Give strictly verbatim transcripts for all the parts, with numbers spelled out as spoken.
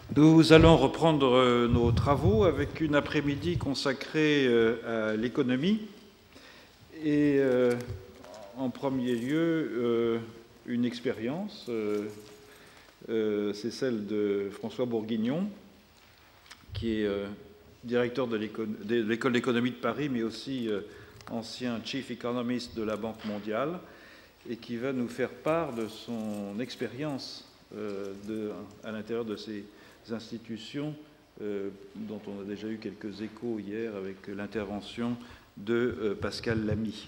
Nous allons reprendre nos travaux avec une après-midi consacrée à l'économie et euh, en premier lieu euh, une expérience, euh, euh, c'est celle de François Bourguignon, qui est euh, directeur de l'École d'économie de Paris, mais aussi euh, ancien chief economist de la Banque mondiale, et qui va nous faire part de son expérience euh, de, à l'intérieur de ces institutions euh, dont on a déjà eu quelques échos hier avec l'intervention de euh, Pascal Lamy.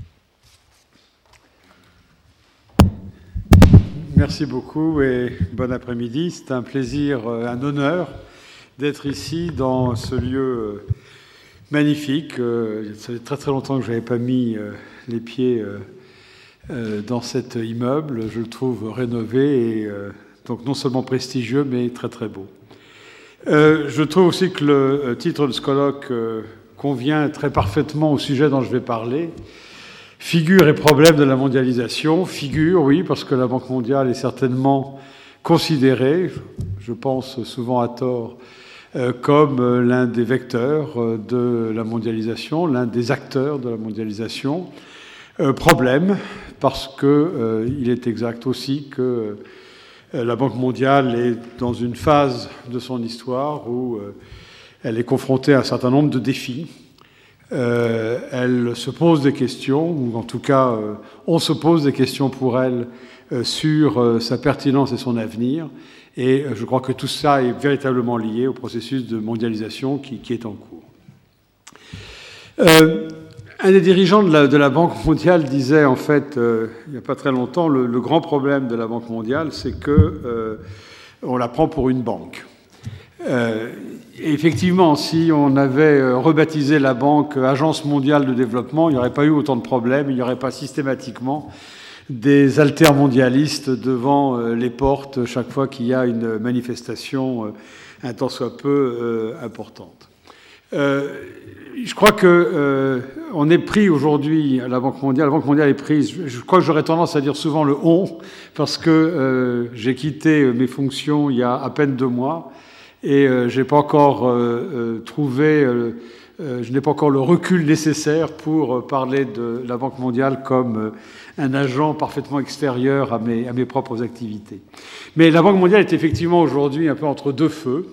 Merci beaucoup et bon après-midi. C'est un plaisir, un honneur d'être ici dans ce lieu magnifique. Ça fait très très longtemps que je n'avais pas mis les pieds dans cet immeuble. Je le trouve rénové et donc non seulement prestigieux, mais très très beau. Euh, je trouve aussi que le titre de ce colloque euh, convient très parfaitement au sujet dont je vais parler. Figure et problème de la mondialisation. Figure, oui, parce que la Banque mondiale est certainement considérée, je pense souvent à tort, euh, comme euh, l'un des vecteurs euh, de la mondialisation, l'un des acteurs de la mondialisation. Euh, problème, parce que euh, il est exact aussi que la Banque mondiale est dans une phase de son histoire où elle est confrontée à un certain nombre de défis. Euh, elle se pose des questions, ou en tout cas, euh, on se pose des questions pour elle euh, sur euh, sa pertinence et son avenir. Et euh, je crois que tout ça est véritablement lié au processus de mondialisation qui, qui est en cours. Euh, Un des dirigeants de la, de la Banque mondiale disait, en fait, euh, il n'y a pas très longtemps, le, le grand problème de la Banque mondiale, c'est que euh, on la prend pour une banque. Euh, effectivement, si on avait rebaptisé la banque Agence mondiale de développement, il n'y aurait pas eu autant de problèmes, il n'y aurait pas systématiquement des altermondialistes devant euh, les portes chaque fois qu'il y a une manifestation euh, un tant soit peu euh, importante. Euh, je crois que euh, on est pris aujourd'hui à la Banque mondiale. La Banque mondiale est prise. Je crois que j'aurais tendance à dire souvent le on, parce que euh, j'ai quitté mes fonctions il y a à peine deux mois et euh, j'ai pas encore euh, euh, trouvé, euh, euh, je n'ai pas encore le recul nécessaire pour parler de la Banque mondiale comme euh, un agent parfaitement extérieur à mes, à mes propres activités. Mais la Banque mondiale est effectivement aujourd'hui un peu entre deux feux.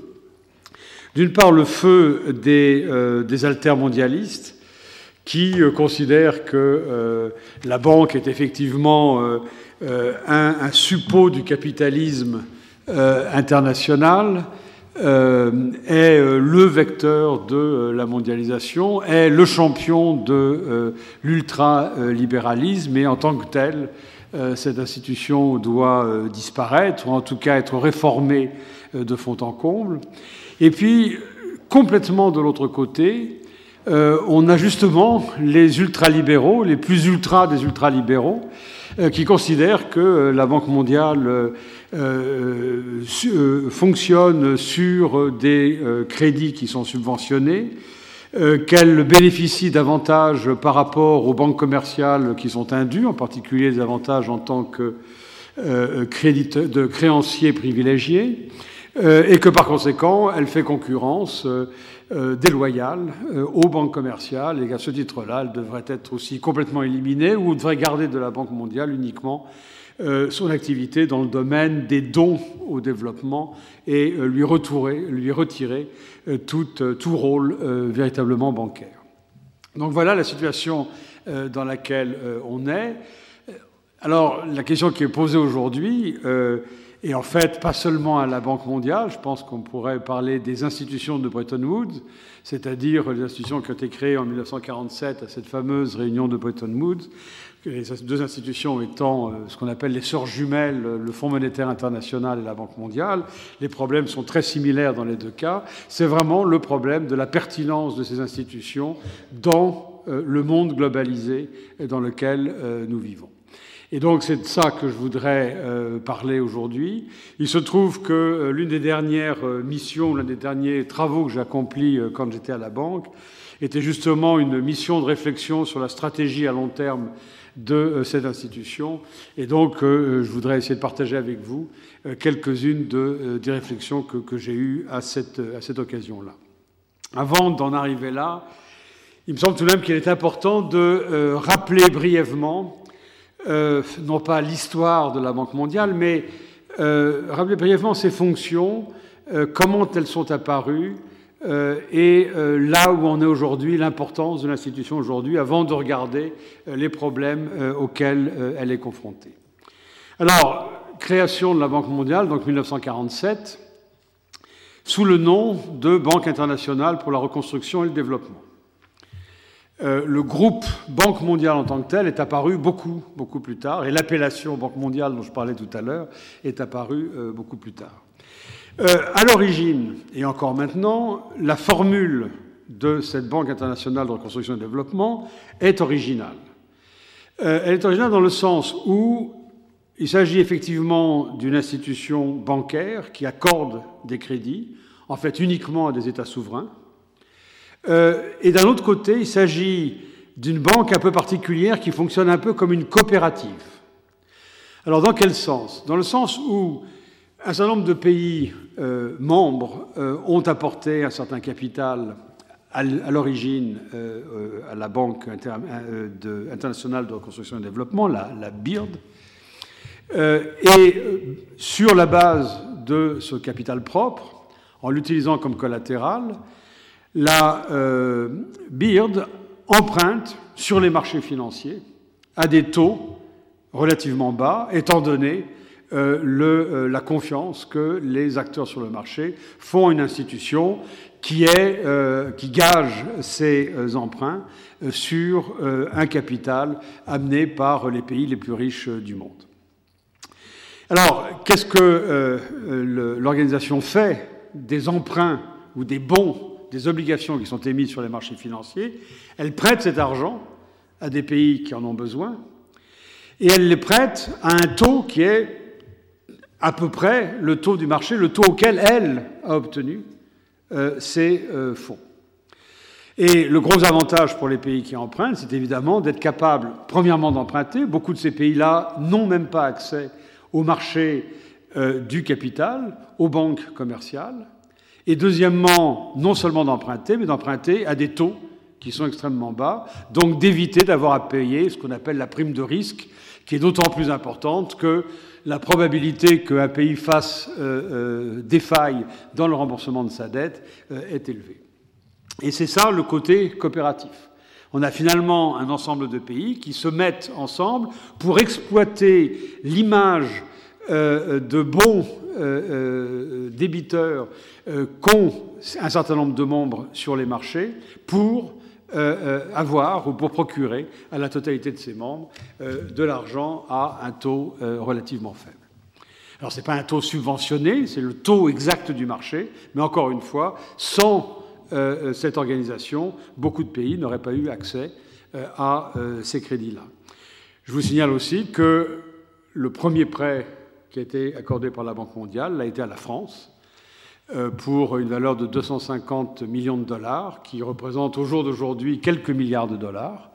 D'une part, le feu des, euh, des altermondialistes qui euh, considèrent que euh, la banque est effectivement euh, euh, un, un suppôt du capitalisme euh, international, euh, est euh, le vecteur de euh, la mondialisation, est le champion de euh, l'ultralibéralisme, et en tant que tel, euh, cette institution doit euh, disparaître, ou en tout cas être réformée euh, de fond en comble. Et puis, complètement de l'autre côté, euh, on a justement les ultralibéraux, les plus ultras des ultralibéraux, euh, qui considèrent que euh, la Banque mondiale euh, euh, su, euh, fonctionne sur des euh, crédits qui sont subventionnés, euh, qu'elle bénéficie d'avantages par rapport aux banques commerciales qui sont indus, en particulier des avantages en tant que euh, crédit, de créanciers privilégiés, Euh, et que par conséquent, elle fait concurrence euh, euh, déloyale euh, aux banques commerciales, et qu'à ce titre-là, elle devrait être aussi complètement éliminée, ou devrait garder de la Banque mondiale uniquement euh, son activité dans le domaine des dons au développement et euh, lui, retourer, lui retirer euh, tout, euh, tout rôle euh, véritablement bancaire. Donc voilà la situation euh, dans laquelle euh, on est. Alors, la question qui est posée aujourd'hui, euh, et en fait, pas seulement à la Banque mondiale, je pense qu'on pourrait parler des institutions de Bretton Woods, c'est-à-dire les institutions qui ont été créées en mille neuf cent quarante-sept à cette fameuse réunion de Bretton Woods, les deux institutions étant ce qu'on appelle les sœurs jumelles, le Fonds monétaire international et la Banque mondiale. Les problèmes sont très similaires dans les deux cas. C'est vraiment le problème de la pertinence de ces institutions dans le monde globalisé dans lequel nous vivons. Et donc c'est de ça que je voudrais euh, parler aujourd'hui. Il se trouve que euh, l'une des dernières euh, missions, l'un des derniers travaux que j'ai accomplis euh, quand j'étais à la banque, était justement une mission de réflexion sur la stratégie à long terme de euh, cette institution. Et donc, euh, je voudrais essayer de partager avec vous euh, quelques-unes de, euh, des réflexions que, que j'ai eues à cette, à cette occasion-là. Avant d'en arriver là, il me semble tout de même qu'il est important de euh, rappeler brièvement, euh, non pas l'histoire de la Banque mondiale, mais euh, rappeler brièvement ses fonctions, euh, comment elles sont apparues, euh, et euh, là où on est aujourd'hui, l'importance de l'institution aujourd'hui, avant de regarder euh, les problèmes euh, auxquels euh, elle est confrontée. Alors, création de la Banque mondiale, donc mille neuf cent quarante-sept, sous le nom de Banque internationale pour la reconstruction et le développement. Euh, le groupe Banque mondiale en tant que tel est apparu beaucoup, beaucoup plus tard, et l'appellation Banque mondiale dont je parlais tout à l'heure est apparue euh, beaucoup plus tard. Euh, à l'origine, et encore maintenant, la formule de cette Banque internationale de reconstruction et de développement est originale. Euh, elle est originale dans le sens où il s'agit effectivement d'une institution bancaire qui accorde des crédits, en fait uniquement à des États souverains. Euh, et d'un autre côté, il s'agit d'une banque un peu particulière qui fonctionne un peu comme une coopérative. Alors dans quel sens? Dans le sens où un certain nombre de pays euh, membres euh, ont apporté un certain capital à l'origine euh, à la Banque inter de, internationale de reconstruction et de développement, la, la B I R D, euh, et euh, sur la base de ce capital propre, en l'utilisant comme collatéral, la euh, B I R D emprunte sur les marchés financiers à des taux relativement bas, étant donné euh, le, euh, la confiance que les acteurs sur le marché font à une institution qui, est, euh, qui gage ses euh, emprunts euh, sur euh, un capital amené par les pays les plus riches euh, du monde. Alors, qu'est-ce que euh, l'organisation fait des emprunts ou des bons, des obligations qui sont émises sur les marchés financiers? Elle prête cet argent à des pays qui en ont besoin, et elle les prête à un taux qui est à peu près le taux du marché, le taux auquel elle a obtenu euh, ces euh, fonds. Et le gros avantage pour les pays qui empruntent, c'est évidemment d'être capable, premièrement, d'emprunter. Beaucoup de ces pays-là n'ont même pas accès au marché euh, du capital, aux banques commerciales. Et deuxièmement, non seulement d'emprunter, mais d'emprunter à des taux qui sont extrêmement bas, donc d'éviter d'avoir à payer ce qu'on appelle la prime de risque, qui est d'autant plus importante que la probabilité qu'un pays fasse euh, euh, défaille dans le remboursement de sa dette euh, est élevée. Et c'est ça le côté coopératif. On a finalement un ensemble de pays qui se mettent ensemble pour exploiter l'image euh, de bons euh, euh, débiteurs euh, qu'ont un certain nombre de membres sur les marchés pour euh, euh, avoir ou pour procurer à la totalité de ces membres euh, de l'argent à un taux euh, relativement faible. Alors ce n'est pas un taux subventionné, c'est le taux exact du marché, mais encore une fois, sans euh, cette organisation, beaucoup de pays n'auraient pas eu accès euh, à euh, ces crédits-là. Je vous signale aussi que le premier prêt qui a été accordé par la Banque mondiale l'a été à la France, pour une valeur de deux cent cinquante millions de dollars, qui représente au jour d'aujourd'hui quelques milliards de dollars.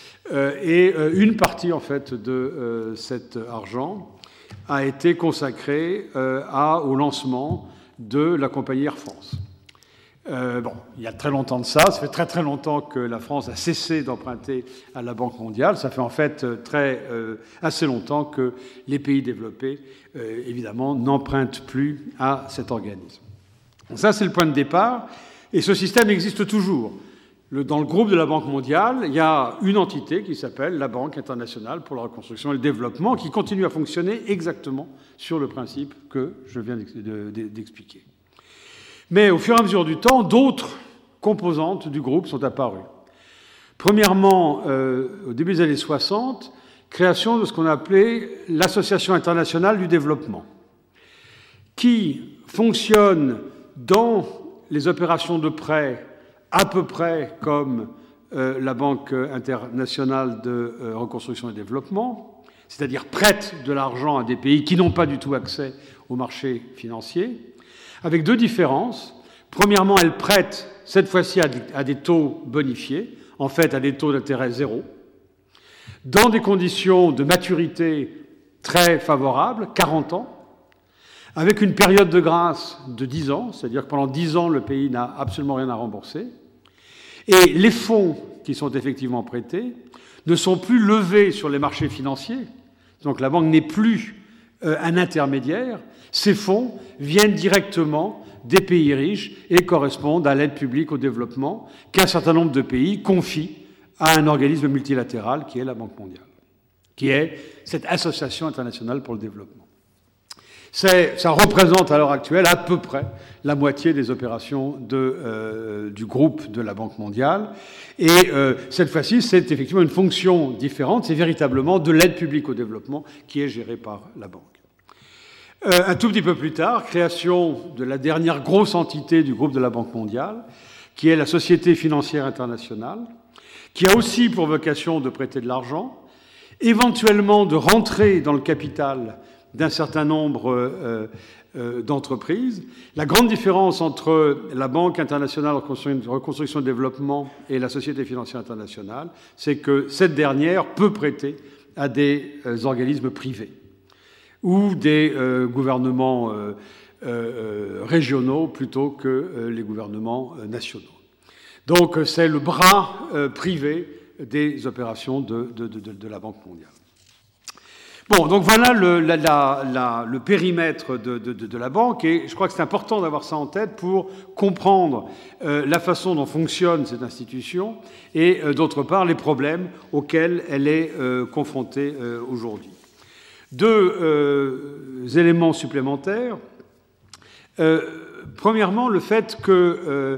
Et une partie, en fait, de cet argent a été consacrée au lancement de la compagnie Air France. Euh, bon, il y a très longtemps de ça, ça fait très très longtemps que la France a cessé d'emprunter à la Banque mondiale. Ça fait en fait très, euh, assez longtemps que les pays développés, euh, évidemment, n'empruntent plus à cet organisme. Donc ça, c'est le point de départ, et ce système existe toujours. Le, dans le groupe de la Banque mondiale, il y a une entité qui s'appelle la Banque internationale pour la reconstruction et le développement, qui continue à fonctionner exactement sur le principe que je viens d'expliquer. Mais au fur et à mesure du temps, d'autres composantes du groupe sont apparues. Premièrement, euh, au début des années soixante, création de ce qu'on appelait l'Association internationale du développement, qui fonctionne dans les opérations de prêt à peu près comme euh, la Banque internationale de euh, reconstruction et développement, c'est-à-dire prête de l'argent à des pays qui n'ont pas du tout accès au marché financier, avec deux différences. Premièrement, elle prête, cette fois-ci, à des taux bonifiés, en fait à des taux d'intérêt zéro. dans des conditions de maturité très favorables, quarante ans, avec une période de grâce de dix ans, c'est-à-dire que pendant dix ans, le pays n'a absolument rien à rembourser. Et les fonds qui sont effectivement prêtés ne sont plus levés sur les marchés financiers, donc la banque n'est plus euh, un intermédiaire. Ces fonds viennent directement des pays riches et correspondent à l'aide publique au développement qu'un certain nombre de pays confient à un organisme multilatéral qui est la Banque mondiale, qui est cette association internationale pour le développement. C'est, ça représente à l'heure actuelle à peu près la moitié des opérations de, euh, du groupe de la Banque mondiale. Et euh, cette fois-ci, c'est effectivement une fonction différente. C'est véritablement de l'aide publique au développement qui est gérée par la Banque. Euh, un tout petit peu plus tard, création de la dernière grosse entité du groupe de la Banque mondiale, qui est la Société financière internationale, qui a aussi pour vocation de prêter de l'argent, éventuellement de rentrer dans le capital d'un certain nombre euh, euh, d'entreprises. La grande différence entre la Banque internationale de reconstruction et de développement et la Société financière internationale, c'est que cette dernière peut prêter à des euh, organismes privés ou des euh, gouvernements euh, euh, régionaux plutôt que euh, les gouvernements euh, nationaux. Donc c'est le bras euh, privé des opérations de, de, de, de la Banque mondiale. Bon, donc voilà le, la, la, la, le périmètre de, de, de la banque, et je crois que c'est important d'avoir ça en tête pour comprendre euh, la façon dont fonctionne cette institution et, euh, d'autre part, les problèmes auxquels elle est euh, confrontée euh, aujourd'hui. Deux euh, éléments supplémentaires. Euh, premièrement, le fait que euh,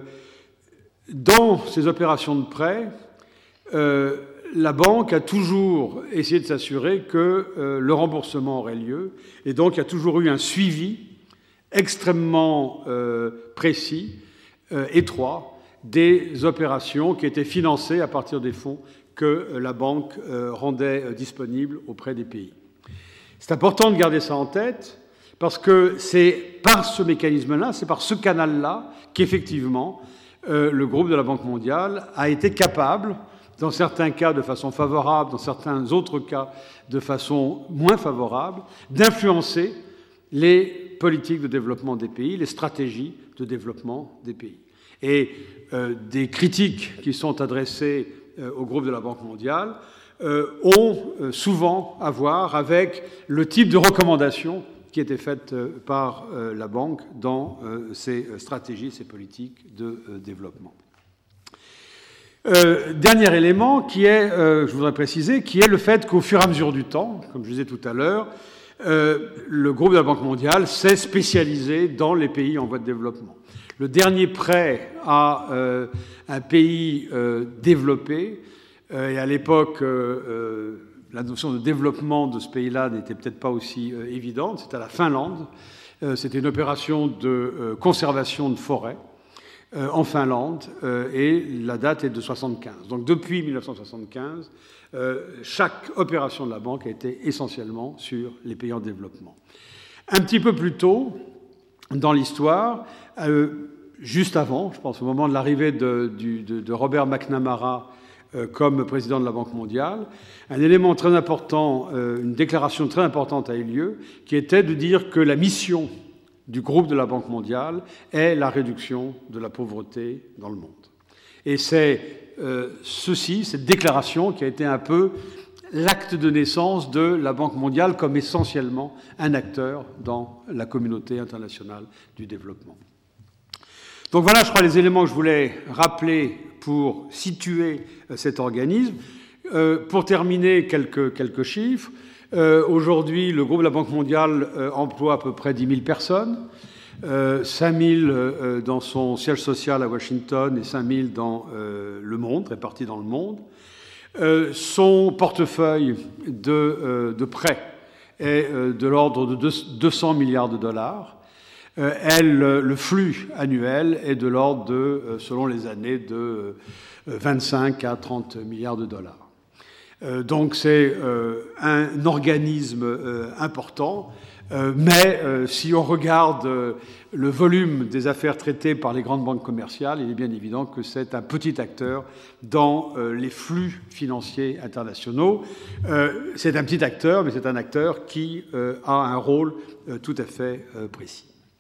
dans ces opérations de prêt, euh, la banque a toujours essayé de s'assurer que euh, le remboursement aurait lieu, et donc il y a toujours eu un suivi extrêmement euh, précis, euh, étroit, des opérations qui étaient financées à partir des fonds que euh, la banque euh, rendait euh, disponibles auprès des pays. C'est important de garder ça en tête, parce que c'est par ce mécanisme-là, c'est par ce canal-là qu'effectivement euh, le groupe de la Banque mondiale a été capable, dans certains cas de façon favorable, dans certains autres cas de façon moins favorable, d'influencer les politiques de développement des pays, les stratégies de développement des pays. Et euh, des critiques qui sont adressées euh, au groupe de la Banque mondiale euh, ont euh, souvent à voir avec le type de recommandations qui étaient faites euh, par euh, la Banque dans euh, ses stratégies, ses politiques de euh, développement. Euh, dernier élément qui est, euh, je voudrais préciser, qui est le fait qu'au fur et à mesure du temps, comme je disais tout à l'heure, euh, le groupe de la Banque mondiale s'est spécialisé dans les pays en voie de développement. Le dernier prêt à euh, un pays euh, développé, euh, et à l'époque, euh, euh, la notion de développement de ce pays-là n'était peut-être pas aussi euh, évidente, c'était à la Finlande. Euh, c'était une opération de euh, conservation de forêts Euh, en Finlande, euh, et la date est de soixante-quinze. Donc depuis mille neuf cent soixante-quinze, euh, chaque opération de la banque a été essentiellement sur les pays en développement. Un petit peu plus tôt dans l'histoire, euh, juste avant, je pense au moment de l'arrivée de, de, de Robert McNamara euh, comme président de la Banque mondiale, un élément très important, euh, une déclaration très importante a eu lieu, qui était de dire que la mission du groupe de la Banque mondiale est la réduction de la pauvreté dans le monde. Et c'est euh, ceci, cette déclaration, qui a été un peu l'acte de naissance de la Banque mondiale comme essentiellement un acteur dans la communauté internationale du développement. Donc voilà, je crois, les éléments que je voulais rappeler pour situer euh, cet organisme. Euh, pour terminer, quelques, quelques chiffres. Euh, aujourd'hui, le groupe de la Banque mondiale euh, emploie à peu près dix mille personnes, euh, cinq mille euh, dans son siège social à Washington et cinq mille dans euh, le monde, répartis dans le monde. Euh, son portefeuille de, euh, de prêts est euh, de l'ordre de deux cents milliards de dollars. Euh, elle, le flux annuel est de l'ordre de, euh, selon les années, de euh, vingt-cinq à trente milliards de dollars. Euh, donc c'est euh, un organisme euh, important, euh, mais euh, si on regarde euh, le volume des affaires traitées par les grandes banques commerciales, il est bien évident que c'est un petit acteur dans euh, les flux financiers internationaux. Euh, c'est un petit acteur, mais c'est un acteur qui euh, a un rôle euh, tout à fait euh, précis.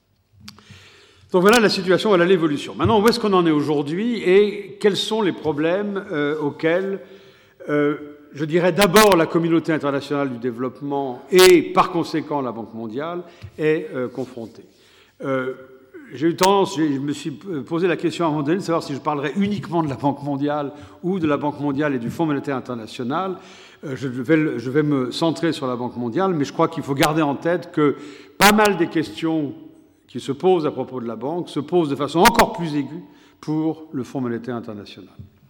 Donc voilà la situation, voilà l'évolution. Maintenant, où est-ce qu'on en est aujourd'hui et quels sont les problèmes euh, auxquels, euh, je dirais d'abord, la communauté internationale du développement et par conséquent la Banque mondiale est euh, confrontée. Euh, j'ai eu tendance, je me suis posé la question à un moment donné de savoir si je parlerais uniquement de la Banque mondiale ou de la Banque mondiale et du Fonds monétaire international. Euh, je, vais, je vais me centrer sur la Banque mondiale, mais je crois qu'il faut garder en tête que pas mal des questions qui se posent à propos de la Banque se posent de façon encore plus aiguë pour le Fonds monétaire international,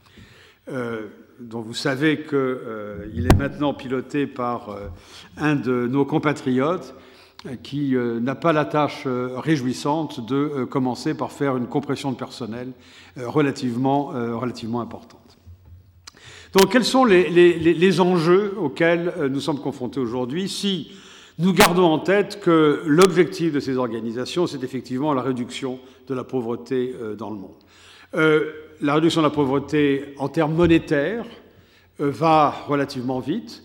euh, dont vous savez qu'il euh, est maintenant piloté par euh, un de nos compatriotes euh, qui euh, n'a pas la tâche euh, réjouissante de euh, commencer par faire une compression de personnel euh, relativement, euh, relativement importante. Donc, quels sont les, les, les enjeux auxquels euh, nous sommes confrontés aujourd'hui si nous gardons en tête que l'objectif de ces organisations, c'est effectivement la réduction de la pauvreté euh, dans le monde. Euh, la réduction de la pauvreté en termes monétaires euh, va relativement vite.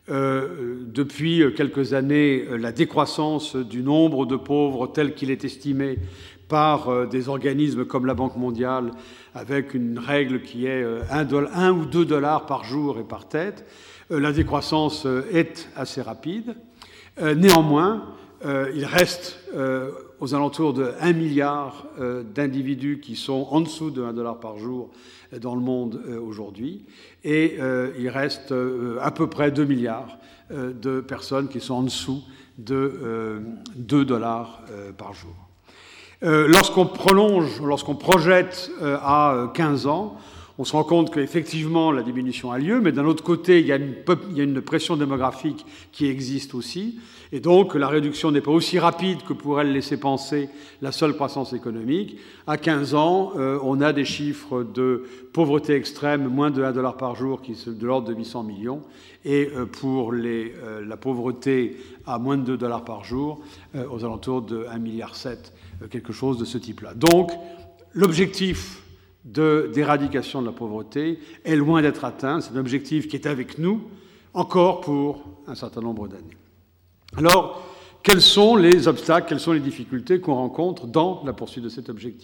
Euh, depuis quelques années, la décroissance du nombre de pauvres tel qu'il est estimé par euh, des organismes comme la Banque mondiale, avec une règle qui est euh, un, dollar, un ou deux dollars par jour et par tête, euh, la décroissance euh, est assez rapide. Euh, néanmoins, euh, il reste euh, aux alentours de un milliard euh, d'individus qui sont en dessous de un dollar par jour dans le monde euh, aujourd'hui, et euh, il reste euh, à peu près deux milliards euh, de personnes qui sont en dessous de euh, deux dollars euh, par jour. Euh, lorsqu'on prolonge, lorsqu'on projette euh, à quinze ans, on se rend compte qu'effectivement la diminution a lieu, mais d'un autre côté, il y a une, il y a une pression démographique qui existe aussi, et donc la réduction n'est pas aussi rapide que pourrait le laisser penser la seule croissance économique. À quinze ans, euh, on a des chiffres de pauvreté extrême, moins de un dollar par jour, qui sont de l'ordre de huit cents millions, et euh, pour les, euh, la pauvreté à moins de deux dollars par jour, euh, aux alentours de un virgule sept milliard, euh, quelque chose de ce type-là. Donc, l'objectif de, d'éradication de la pauvreté est loin d'être atteint. C'est un objectif qui est avec nous encore pour un certain nombre d'années. Alors, quels sont les obstacles, quelles sont les difficultés qu'on rencontre dans la poursuite de cet objectif ?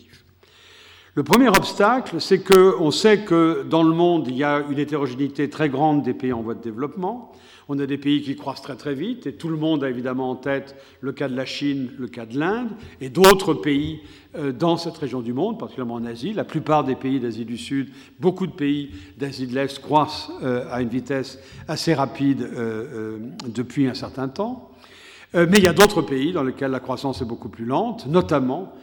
Le premier obstacle, c'est qu'on sait que dans le monde, il y a une hétérogénéité très grande des pays en voie de développement. On a des pays qui croissent très très vite, et tout le monde a évidemment en tête le cas de la Chine, le cas de l'Inde, et d'autres pays dans cette région du monde, particulièrement en Asie. La plupart des pays d'Asie du Sud, beaucoup de pays d'Asie de l'Est croissent à une vitesse assez rapide depuis un certain temps. Mais il y a d'autres pays dans lesquels la croissance est beaucoup plus lente, notamment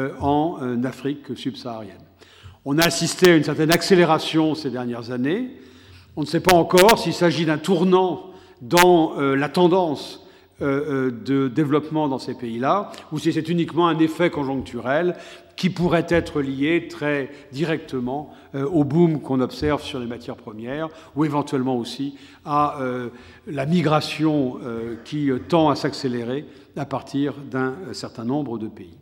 en Afrique subsaharienne. On a assisté à une certaine accélération ces dernières années. On ne sait pas encore s'il s'agit d'un tournant dans la tendance de développement dans ces pays-là, ou si c'est uniquement un effet conjoncturel qui pourrait être lié très directement au boom qu'on observe sur les matières premières, ou éventuellement aussi à la migration qui tend à s'accélérer à partir d'un certain nombre de pays.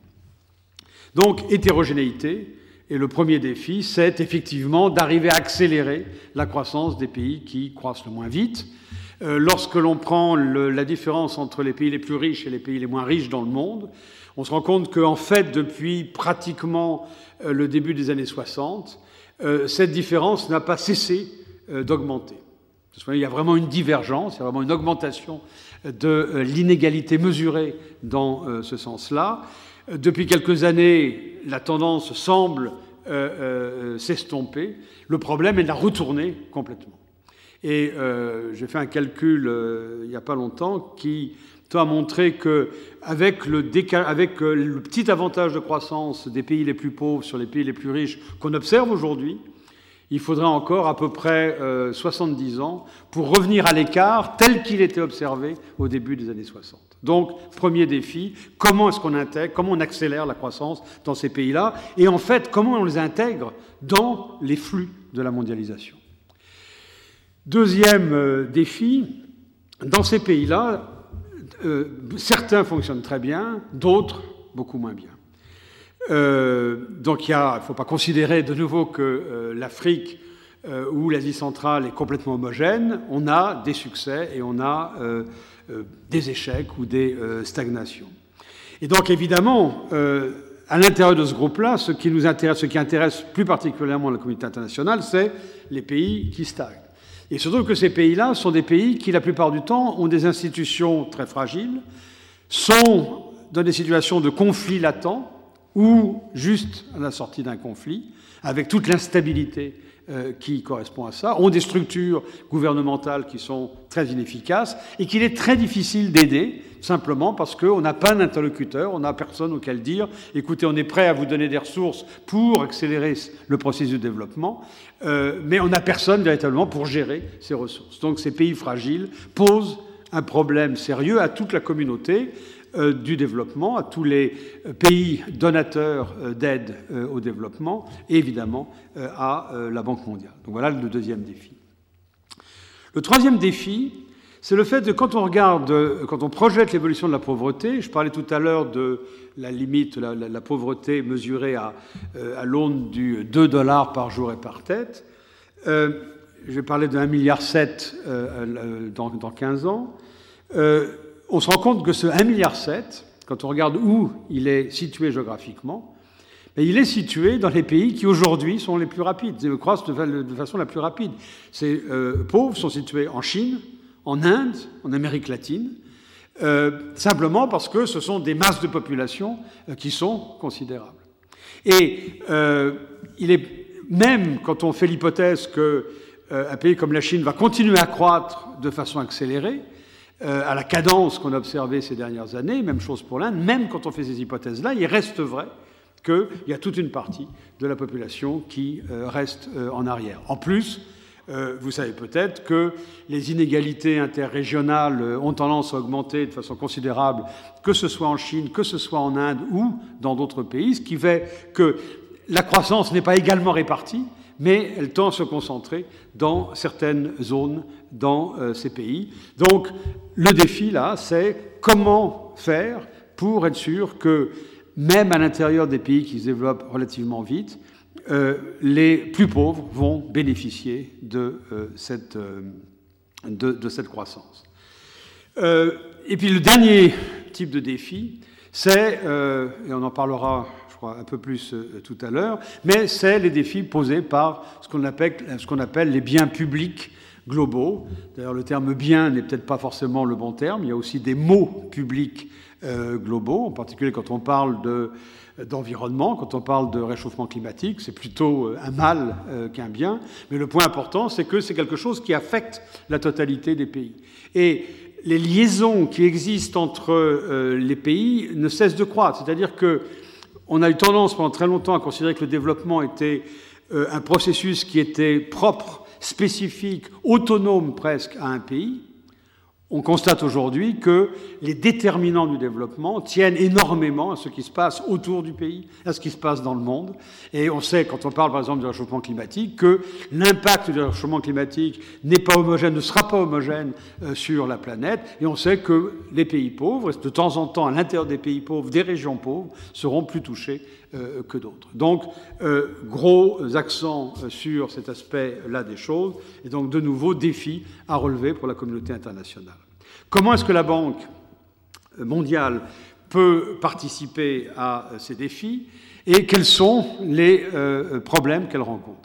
Donc, hétérogénéité, et le premier défi, c'est effectivement d'arriver à accélérer la croissance des pays qui croissent le moins vite. Euh, lorsque l'on prend le, la différence entre les pays les plus riches et les pays les moins riches dans le monde, on se rend compte qu'en fait, depuis pratiquement euh, le début des années soixante, euh, cette différence n'a pas cessé euh, d'augmenter. Il y a vraiment une divergence, il y a vraiment une augmentation de euh, l'inégalité mesurée dans euh, ce sens-là. Depuis quelques années, la tendance semble euh, euh, s'estomper. Le problème est de la retourner complètement. Et euh, j'ai fait un calcul euh, il n'y a pas longtemps qui a montré qu'avec le, décal- avec, euh, le petit avantage de croissance des pays les plus pauvres sur les pays les plus riches qu'on observe aujourd'hui, il faudra encore à peu près euh, soixante-dix ans pour revenir à l'écart tel qu'il était observé au début des années soixante. Donc, premier défi, comment est-ce qu'on intègre, comment on accélère la croissance dans ces pays-là, et en fait, comment on les intègre dans les flux de la mondialisation. Deuxième euh, défi, dans ces pays-là, euh, certains fonctionnent très bien, d'autres beaucoup moins bien. Euh, donc il ne faut pas considérer de nouveau que euh, l'Afrique euh, ou l'Asie centrale est complètement homogène. On a des succès et on a euh, euh, des échecs ou des euh, stagnations. Et donc évidemment, euh, à l'intérieur de ce groupe-là, ce qui nous intéresse, ce qui intéresse plus particulièrement la communauté internationale, c'est les pays qui stagnent. Et surtout que ces pays-là sont des pays qui, la plupart du temps, ont des institutions très fragiles, sont dans des situations de conflit latent ou juste à la sortie d'un conflit, avec toute l'instabilité euh, qui correspond à ça, ont des structures gouvernementales qui sont très inefficaces et qu'il est très difficile d'aider, simplement parce qu'on n'a pas d'interlocuteur, on n'a personne auquel dire « écoutez, on est prêt à vous donner des ressources pour accélérer le processus de développement euh, », mais on n'a personne véritablement pour gérer ces ressources. Donc ces pays fragiles posent un problème sérieux à toute la communauté euh, du développement, à tous les pays donateurs euh, d'aide euh, au développement et évidemment euh, à euh, la Banque mondiale. Donc voilà le deuxième défi. Le troisième défi, c'est le fait que quand on regarde, quand on projette l'évolution de la pauvreté, je parlais tout à l'heure de la limite, la, la, la pauvreté mesurée à, à l'aune du deux dollars par jour et par tête, euh, je vais parler de un virgule sept milliard euh, dans, dans quinze ans, euh, on se rend compte que ce un virgule sept milliard, quand on regarde où il est situé géographiquement, mais il est situé dans les pays qui aujourd'hui sont les plus rapides, croissent de, de façon la plus rapide. Ces euh, pauvres sont situés en Chine, en Inde, en Amérique latine, euh, simplement parce que ce sont des masses de population euh, qui sont considérables. Et euh, il est, même quand on fait l'hypothèse qu'un euh, pays comme la Chine va continuer à croître de façon accélérée, euh, à la cadence qu'on a observée ces dernières années, même chose pour l'Inde, même quand on fait ces hypothèses-là, il reste vrai qu'il y a toute une partie de la population qui euh, reste euh, en arrière. En plus, Euh, vous savez peut-être que les inégalités interrégionales ont tendance à augmenter de façon considérable, que ce soit en Chine, que ce soit en Inde ou dans d'autres pays, ce qui fait que la croissance n'est pas également répartie, mais elle tend à se concentrer dans certaines zones dans euh, ces pays. Donc le défi, là, c'est comment faire pour être sûr que, même à l'intérieur des pays qui se développent relativement vite, Euh, les plus pauvres vont bénéficier de, euh, cette, euh, de, de cette croissance. Euh, et puis le dernier type de défi, c'est, euh, et on en parlera, je crois, un peu plus euh, tout à l'heure, mais c'est les défis posés par ce qu'on appelle, ce qu'on appelle les biens publics globaux. D'ailleurs, le terme bien n'est peut-être pas forcément le bon terme. Il y a aussi des mots publics euh, globaux, en particulier quand on parle de d'environnement, quand on parle de réchauffement climatique, c'est plutôt un mal euh, qu'un bien, mais le point important, c'est que c'est quelque chose qui affecte la totalité des pays. Et les liaisons qui existent entre euh, les pays ne cessent de croître, c'est-à-dire qu'on a eu tendance pendant très longtemps à considérer que le développement était euh, un processus qui était propre, spécifique, autonome presque à un pays. On constate aujourd'hui que les déterminants du développement tiennent énormément à ce qui se passe autour du pays, à ce qui se passe dans le monde. Et on sait, quand on parle par exemple du réchauffement climatique, que l'impact du réchauffement climatique n'est pas homogène, ne sera pas homogène euh, sur la planète. Et on sait que les pays pauvres, de temps en temps à l'intérieur des pays pauvres, des régions pauvres, seront plus touchés euh, que d'autres. Donc, euh, gros accents sur cet aspect-là des choses. Et donc, de nouveaux défis à relever pour la communauté internationale. Comment est-ce que la Banque mondiale peut participer à ces défis et quels sont les euh, problèmes qu'elle rencontre?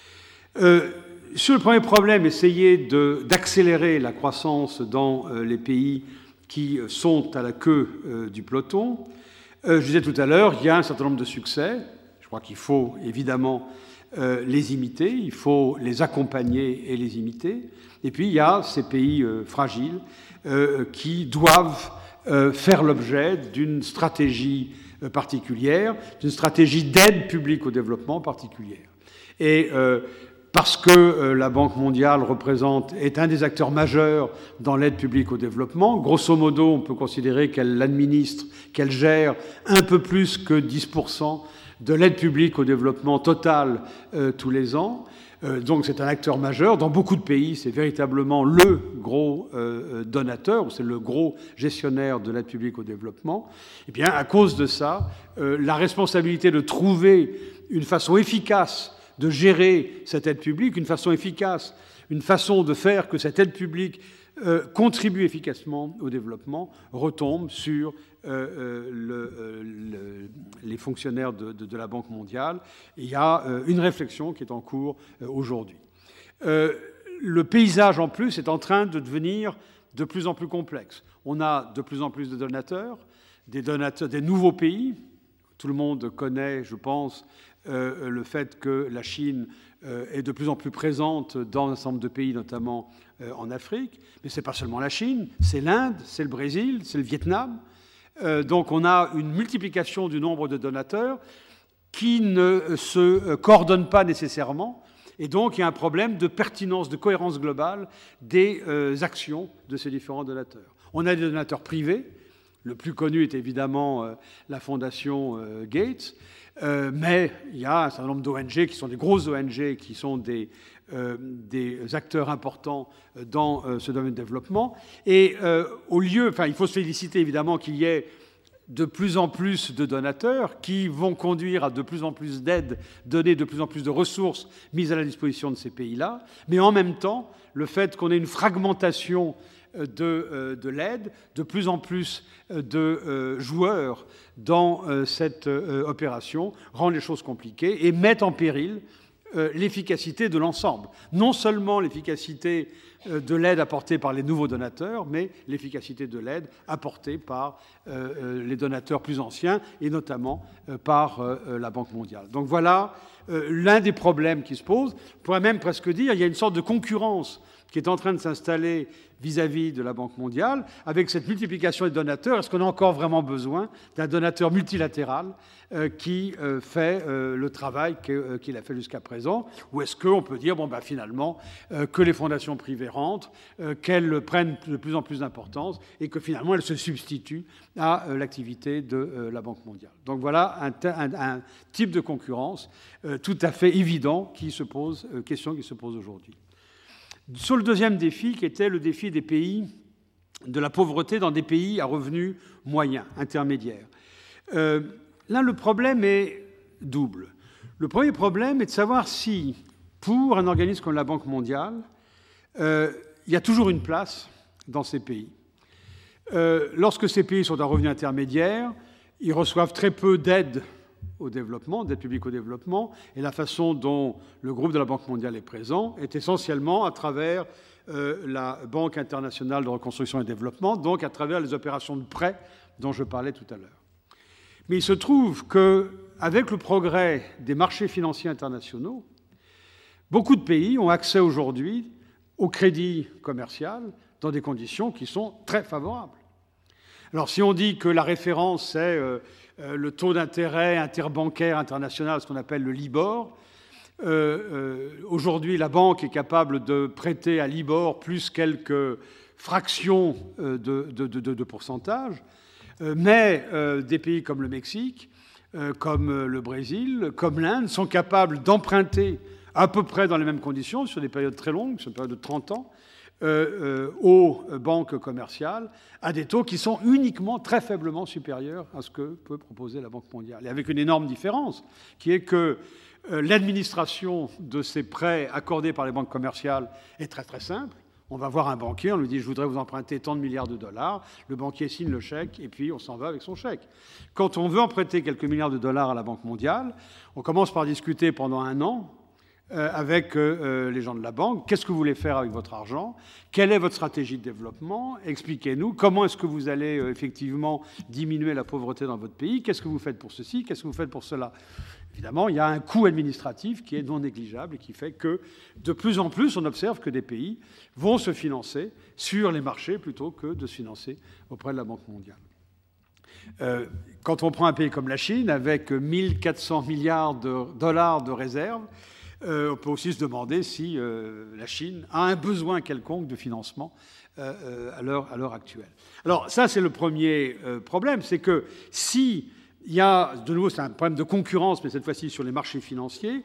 euh, Sur le premier problème, essayer de, d'accélérer la croissance dans euh, les pays qui sont à la queue euh, du peloton. Euh, je disais tout à l'heure, il y a un certain nombre de succès. Je crois qu'il faut évidemment euh, les imiter, il faut les accompagner et les imiter. Et puis il y a ces pays euh, fragiles euh, qui doivent euh, faire l'objet d'une stratégie euh, particulière, d'une stratégie d'aide publique au développement particulière. Et euh, parce que euh, la Banque mondiale représente, est un des acteurs majeurs dans l'aide publique au développement, grosso modo, on peut considérer qu'elle l'administre, qu'elle gère un peu plus que dix pour cent de l'aide publique au développement totale euh, tous les ans. Euh, donc c'est un acteur majeur. Dans beaucoup de pays, c'est véritablement le gros euh, donateur, c'est le gros gestionnaire de l'aide publique au développement. Eh bien, à cause de ça, euh, la responsabilité de trouver une façon efficace de gérer cette aide publique, une façon efficace, une façon de faire que cette aide publique euh, contribue efficacement au développement, retombe sur euh, le, euh, le, les fonctionnaires de, de, de la Banque mondiale. Et il y a euh, une réflexion qui est en cours euh, aujourd'hui. Euh, le paysage, en plus, est en train de devenir de plus en plus complexe. On a de plus en plus de donateurs, des donateurs, des nouveaux pays. Tout le monde connaît, je pense, euh, le fait que la Chine euh, est de plus en plus présente dans un certain nombre de pays, notamment euh, en Afrique. Mais ce n'est pas seulement la Chine, c'est l'Inde, c'est le Brésil, c'est le Vietnam. Euh, donc on a une multiplication du nombre de donateurs qui ne se coordonnent pas nécessairement. Et donc il y a un problème de pertinence, de cohérence globale des euh, actions de ces différents donateurs. On a des donateurs privés. Le plus connu est évidemment euh, la fondation euh, Gates, euh, mais il y a un certain nombre d'O N G qui sont des grosses O N G, qui sont des, euh, des acteurs importants dans euh, ce domaine de développement. Et euh, au lieu, enfin, il faut se féliciter évidemment qu'il y ait de plus en plus de donateurs qui vont conduire à de plus en plus d'aides données, de plus en plus de ressources mises à la disposition de ces pays-là, mais en même temps, le fait qu'on ait une fragmentation de, de l'aide, de plus en plus de euh, joueurs dans euh, cette euh, opération, rend les choses compliquées et met en péril euh, l'efficacité de l'ensemble. Non seulement l'efficacité euh, de l'aide apportée par les nouveaux donateurs, mais l'efficacité de l'aide apportée par euh, euh, les donateurs plus anciens et notamment euh, par euh, la Banque mondiale. Donc voilà euh, l'un des problèmes qui se posent. On pourrait même presque dire qu'il y a une sorte de concurrence qui est en train de s'installer vis-à-vis de la Banque mondiale, avec cette multiplication des donateurs. Est-ce qu'on a encore vraiment besoin d'un donateur multilatéral euh, qui euh, fait euh, le travail que, euh, qu'il a fait jusqu'à présent? Ou est-ce qu'on peut dire, bon, bah, finalement, euh, que les fondations privées rentrent, euh, qu'elles prennent de plus en plus d'importance et que finalement elles se substituent à euh, l'activité de euh, la Banque mondiale? Donc voilà un, un, un type de concurrence euh, tout à fait évident qui se pose, euh, question qui se pose aujourd'hui. Sur le deuxième défi, qui était le défi des pays, de la pauvreté dans des pays à revenus moyens, intermédiaires. Euh, là, le problème est double. Le premier problème est de savoir si, pour un organisme comme la Banque mondiale, euh, il y a toujours une place dans ces pays. Euh, lorsque ces pays sont à revenus intermédiaires, ils reçoivent très peu d'aide au développement, d'aide publique au développement, et la façon dont le groupe de la Banque mondiale est présent est essentiellement à travers euh, la Banque internationale de reconstruction et développement, donc à travers les opérations de prêt dont je parlais tout à l'heure. Mais il se trouve qu'avec le progrès des marchés financiers internationaux, beaucoup de pays ont accès aujourd'hui au crédit commercial dans des conditions qui sont très favorables. Alors si on dit que la référence c'est euh, le taux d'intérêt interbancaire international, ce qu'on appelle le Libor. Euh, euh, aujourd'hui, la banque est capable de prêter à Libor plus quelques fractions euh, de, de, de, de pourcentage, euh, mais euh, des pays comme le Mexique, euh, comme le Brésil, comme l'Inde, sont capables d'emprunter à peu près dans les mêmes conditions, sur des périodes très longues, sur une période de trente ans, Euh, euh, aux banques commerciales à des taux qui sont uniquement très faiblement supérieurs à ce que peut proposer la Banque mondiale. Et avec une énorme différence, qui est que euh, l'administration de ces prêts accordés par les banques commerciales est très très simple. On va voir un banquier, on lui dit « je voudrais vous emprunter tant de milliards de dollars », le banquier signe le chèque et puis on s'en va avec son chèque. Quand on veut emprunter quelques milliards de dollars à la Banque mondiale, on commence par discuter pendant un an Euh, avec euh, les gens de la banque. Qu'est-ce que vous voulez faire avec votre argent? Quelle est votre stratégie de développement? Expliquez-nous. Comment est-ce que vous allez euh, effectivement diminuer la pauvreté dans votre pays? Qu'est-ce que vous faites pour ceci? Qu'est-ce que vous faites pour cela? Évidemment, il y a un coût administratif qui est non négligeable et qui fait que de plus en plus, on observe que des pays vont se financer sur les marchés plutôt que de se financer auprès de la Banque mondiale. Euh, quand on prend un pays comme la Chine, avec mille quatre cents milliards de dollars de réserves, Euh, on peut aussi se demander si euh, la Chine a un besoin quelconque de financement euh, à l'heure, à l'heure actuelle. Alors ça, c'est le premier euh, problème, c'est que si il y a, de nouveau, c'est un problème de concurrence, mais cette fois-ci sur les marchés financiers.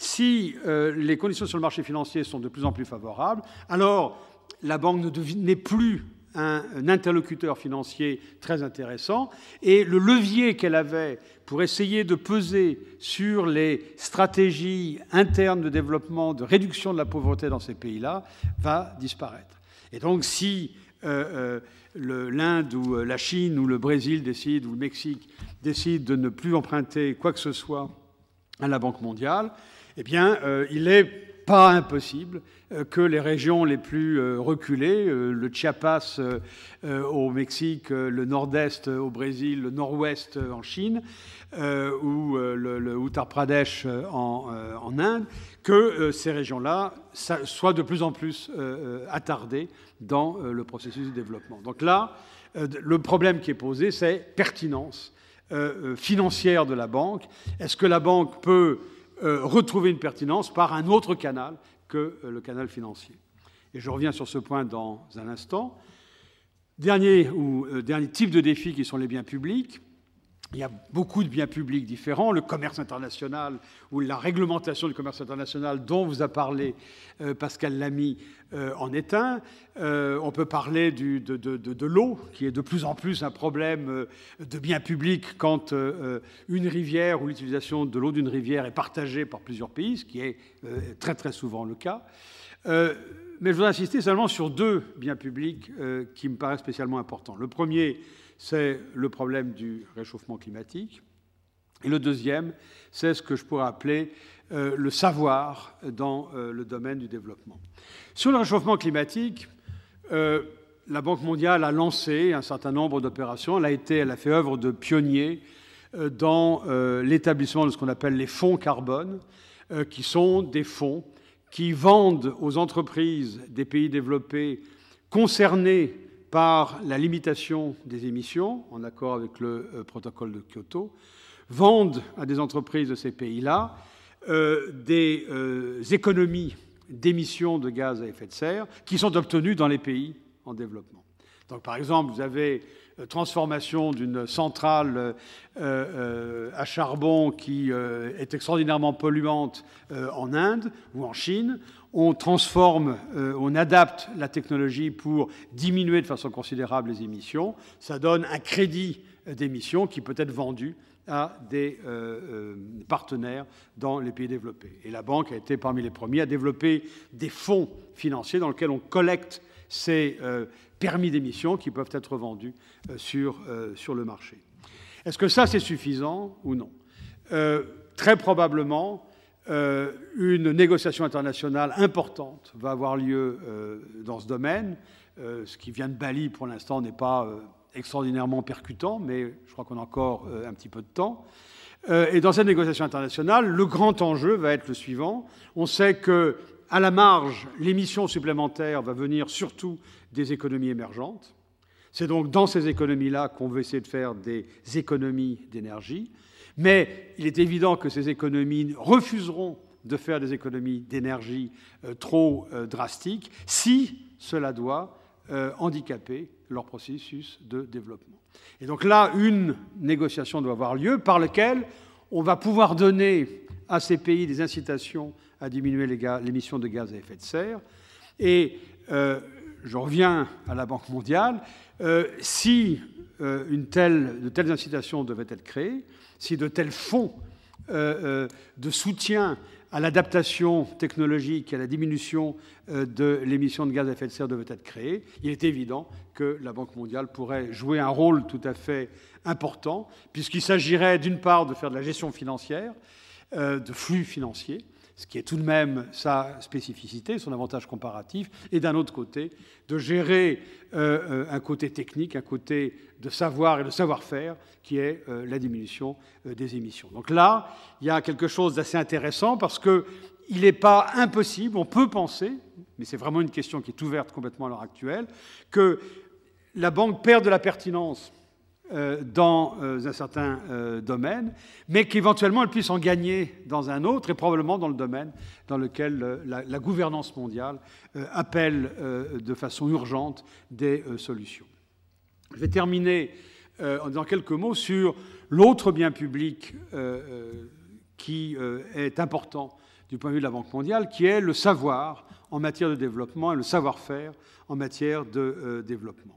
Si euh, les conditions sur le marché financier sont de plus en plus favorables, alors la banque ne devient, n'est plus un, un interlocuteur financier très intéressant, et le levier qu'elle avait pour essayer de peser sur les stratégies internes de développement, de réduction de la pauvreté dans ces pays-là, va disparaître. Et donc, si euh, euh, l'Inde ou la Chine ou le Brésil décident, ou le Mexique décident de ne plus emprunter quoi que ce soit à la Banque mondiale, eh bien, euh, il n'est pas impossible euh, que les régions les plus euh, reculées, euh, le Chiapas euh, euh, au Mexique, euh, le Nord-Est euh, au Brésil, le Nord-Ouest euh, en Chine, euh, ou euh, le, le Uttar Pradesh euh, en, euh, en Inde, que euh, ces régions-là ça, soient de plus en plus euh, attardées dans euh, le processus de développement. Donc là, euh, le problème qui est posé, c'est pertinence euh, financière de la banque. Est-ce que la banque peut Euh, retrouver une pertinence par un autre canal que euh, le canal financier. Et je reviens sur ce point dans un instant. Dernier, ou, euh, dernier type de défi qui sont les biens publics. Il y a beaucoup de biens publics différents. Le commerce international ou la réglementation du commerce international dont vous a parlé euh, Pascal Lamy euh, en est un. Euh, on peut parler du, de, de, de, de l'eau, qui est de plus en plus un problème euh, de biens publics quand euh, une rivière ou l'utilisation de l'eau d'une rivière est partagée par plusieurs pays, ce qui est euh, très très souvent le cas. Euh, mais je voudrais insister seulement sur deux biens publics euh, qui me paraissent spécialement importants. Le premier, c'est le problème du réchauffement climatique. Et le deuxième, c'est ce que je pourrais appeler euh, le savoir dans euh, le domaine du développement. Sur le réchauffement climatique, euh, la Banque mondiale a lancé un certain nombre d'opérations. Elle a, été, elle a fait œuvre de pionnier euh, dans euh, l'établissement de ce qu'on appelle les fonds carbone, euh, qui sont des fonds qui vendent aux entreprises des pays développés concernés par la limitation des émissions, en accord avec le euh, protocole de Kyoto, vendent à des entreprises de ces pays-là euh, des euh, économies d'émissions de gaz à effet de serre qui sont obtenues dans les pays en développement. Donc, par exemple, vous avez euh, transformation d'une centrale euh, euh, à charbon qui euh, est extraordinairement polluante euh, en Inde ou en Chine. On transforme, euh, on adapte la technologie pour diminuer de façon considérable les émissions. Ça donne un crédit d'émissions qui peut être vendu à des euh, euh, partenaires dans les pays développés. Et la banque a été parmi les premiers à développer des fonds financiers dans lesquels on collecte ces euh, permis d'émission qui peuvent être vendus euh, sur, euh, sur le marché. Est-ce que ça, c'est suffisant ou non ? euh, Très probablement, euh, une négociation internationale importante va avoir lieu euh, dans ce domaine. Euh, ce qui vient de Bali, pour l'instant, n'est pas euh, extraordinairement percutant, mais je crois qu'on a encore euh, un petit peu de temps. Euh, et dans cette négociation internationale, le grand enjeu va être le suivant. On sait que à la marge, l'émission supplémentaire va venir surtout des économies émergentes. C'est donc dans ces économies-là qu'on veut essayer de faire des économies d'énergie. Mais il est évident que ces économies refuseront de faire des économies d'énergie euh, trop euh, drastiques si cela doit euh, handicaper leur processus de développement. Et donc là, une négociation doit avoir lieu par laquelle on va pouvoir donner à ces pays des incitations à diminuer l'émission de gaz à effet de serre. Et euh, je reviens à la Banque mondiale. Euh, si euh, une telle, de telles incitations devaient être créées, si de tels fonds euh, euh, de soutien à l'adaptation technologique et à la diminution euh, de l'émission de gaz à effet de serre devaient être créés, il est évident que la Banque mondiale pourrait jouer un rôle tout à fait important, puisqu'il s'agirait d'une part de faire de la gestion financière, euh, de flux financiers, ce qui est tout de même sa spécificité, son avantage comparatif, et d'un autre côté, de gérer euh, un côté technique, un côté de savoir et de savoir-faire, qui est euh, la diminution euh, des émissions. Donc là, il y a quelque chose d'assez intéressant, parce qu'il n'est pas impossible, on peut penser, mais c'est vraiment une question qui est ouverte complètement à l'heure actuelle, que la banque perd de la pertinence dans un certain domaine, mais qu'éventuellement elle puisse en gagner dans un autre, et probablement dans le domaine dans lequel la, la gouvernance mondiale appelle de façon urgente des solutions. Je vais terminer euh, en disant quelques mots sur l'autre bien public euh, euh, qui euh, est important du point de vue de la Banque mondiale, qui est le savoir en matière de développement et le savoir-faire en matière de euh, développement.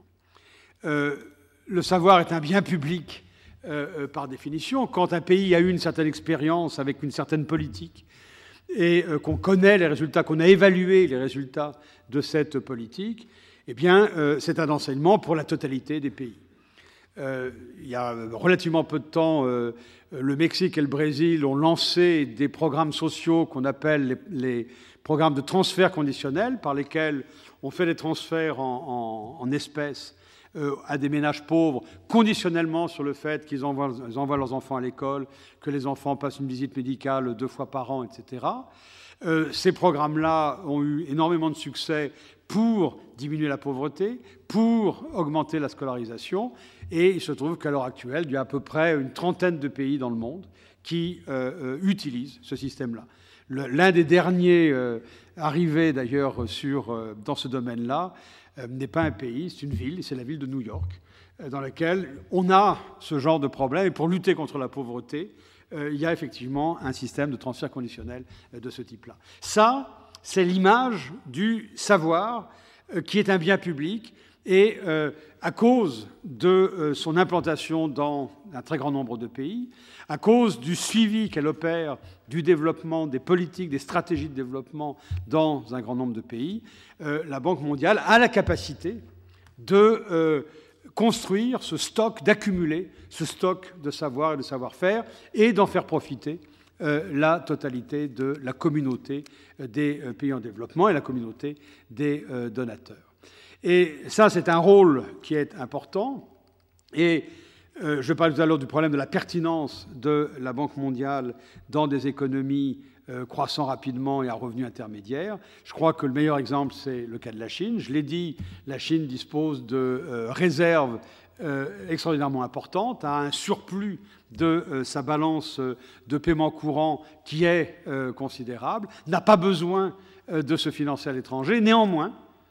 Euh, le savoir est un bien public euh, euh, par définition. Quand un pays a eu une certaine expérience avec une certaine politique et euh, qu'on connaît les résultats, qu'on a évalué les résultats de cette politique, eh bien, euh, c'est un enseignement pour la totalité des pays. Euh, il y a relativement peu de temps, euh, le Mexique et le Brésil ont lancé des programmes sociaux qu'on appelle les, les programmes de transfert conditionnel, par lesquels on fait des transferts en, en, en espèces euh, à des ménages pauvres, conditionnellement sur le fait qu'ils envoient, ils envoient leurs enfants à l'école, que les enfants passent une visite médicale deux fois par an, et cetera. Euh, ces programmes-là ont eu énormément de succès pour diminuer la pauvreté, pour augmenter la scolarisation, et il se trouve qu'à l'heure actuelle, il y a à peu près une trentaine de pays dans le monde qui euh, euh, utilisent ce système-là. L'un des derniers euh, arrivés d'ailleurs sur, euh, dans ce domaine-là euh, n'est pas un pays, c'est une ville, c'est la ville de New York, euh, dans laquelle on a ce genre de problème, et pour lutter contre la pauvreté, euh, il y a effectivement un système de transfert conditionnel euh, de ce type-là. Ça, c'est l'image du savoir euh, qui est un bien public, et euh, à cause de euh, son implantation dans un très grand nombre de pays, à cause du suivi qu'elle opère du développement, des politiques, des stratégies de développement dans un grand nombre de pays, euh, la Banque mondiale a la capacité de euh, construire ce stock, d'accumuler ce stock de savoir et de savoir-faire et d'en faire profiter euh, la totalité de la communauté des euh, pays en développement et la communauté des euh, donateurs. Et ça, c'est un rôle qui est important. Et euh, je parlais tout à l'heure du problème de la pertinence de la Banque mondiale dans des économies euh, croissant rapidement et à revenus intermédiaires. Je crois que le meilleur exemple, c'est le cas de la Chine. Je l'ai dit, la Chine dispose de euh, réserves euh, extraordinairement importantes, a un surplus de euh, sa balance euh, de paiement courant qui est euh, considérable, n'a pas besoin euh, de se financer à l'étranger. Néanmoins,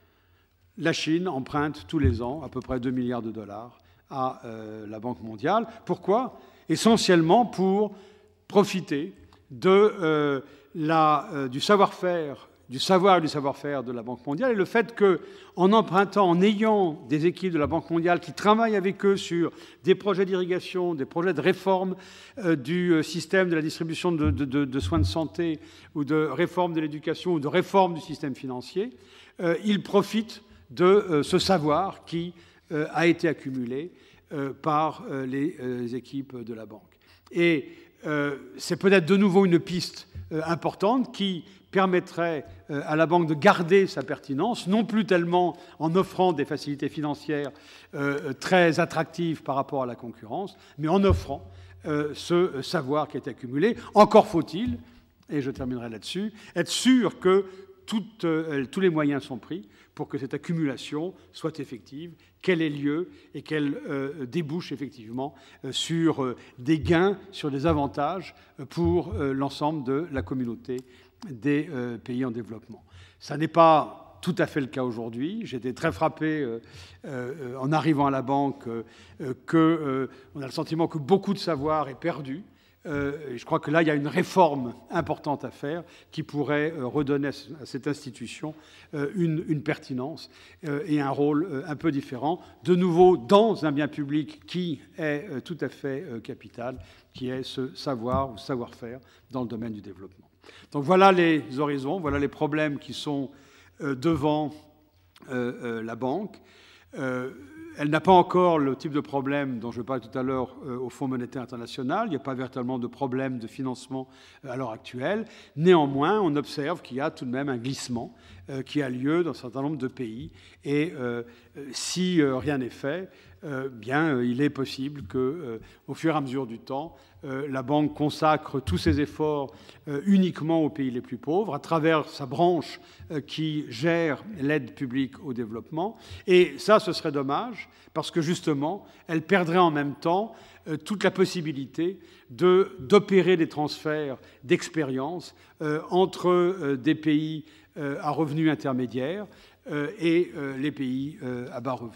la Chine emprunte tous les ans à peu près deux milliards de dollars à euh, la Banque mondiale. Pourquoi ? Essentiellement pour profiter de, euh, la, euh, du savoir-faire, du savoir et du savoir-faire de la Banque mondiale, et le fait qu'en empruntant, en ayant des équipes de la Banque mondiale qui travaillent avec eux sur des projets d'irrigation, des projets de réforme euh, du système de la distribution de, de, de, de soins de santé, ou de réforme de l'éducation, ou de réforme du système financier, euh, ils profitent de euh, ce savoir qui euh, a été accumulé euh, par euh, les euh, équipes de la banque. Et euh, c'est peut-être de nouveau une piste euh, importante qui permettrait euh, à la banque de garder sa pertinence, non plus tellement en offrant des facilités financières euh, très attractives par rapport à la concurrence, mais en offrant euh, ce savoir qui est accumulé. Encore faut-il, et je terminerai là-dessus, être sûr que toutes, euh, tous les moyens sont pris pour que cette accumulation soit effective, qu'elle ait lieu et qu'elle euh, débouche effectivement euh, sur euh, des gains, sur des avantages pour euh, l'ensemble de la communauté des euh, pays en développement. Ça n'est pas tout à fait le cas aujourd'hui. J'étais très frappé euh, euh, en arrivant à la banque euh, qu'on euh, a le sentiment que beaucoup de savoir est perdu. Euh, je crois que là, il y a une réforme importante à faire qui pourrait euh, redonner à cette institution euh, une, une pertinence euh, et un rôle euh, un peu différent, de nouveau dans un bien public qui est euh, tout à fait euh, capital, qui est ce savoir ou savoir-faire dans le domaine du développement. Donc voilà les horizons, voilà les problèmes qui sont euh, devant euh, euh, la banque. Euh, Elle n'a pas encore le type de problème dont je parlais tout à l'heure euh, au Fonds monétaire international. Il n'y a pas véritablement de problème de financement euh, à l'heure actuelle. Néanmoins, on observe qu'il y a tout de même un glissement euh, qui a lieu dans un certain nombre de pays. Et euh, si euh, rien n'est fait, euh, bien, euh, il est possible que, euh, au fur et à mesure du temps, euh, la banque consacre tous ses efforts euh, uniquement aux pays les plus pauvres, à travers sa branche euh, qui gère l'aide publique au développement. Et ça, ce serait dommage, parce que justement, elle perdrait en même temps euh, toute la possibilité de, d'opérer des transferts d'expérience euh, entre euh, des pays euh, à revenus intermédiaires euh, et euh, les pays euh, à bas revenus.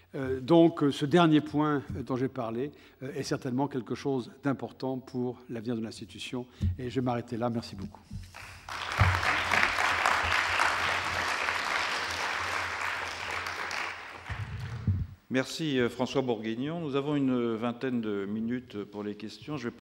Euh, donc ce dernier point dont j'ai parlé euh, est certainement quelque chose d'important pour l'avenir de l'institution. Et je vais m'arrêter là. Merci beaucoup. Merci François Bourguignon. Nous avons une vingtaine de minutes pour les questions. Je vais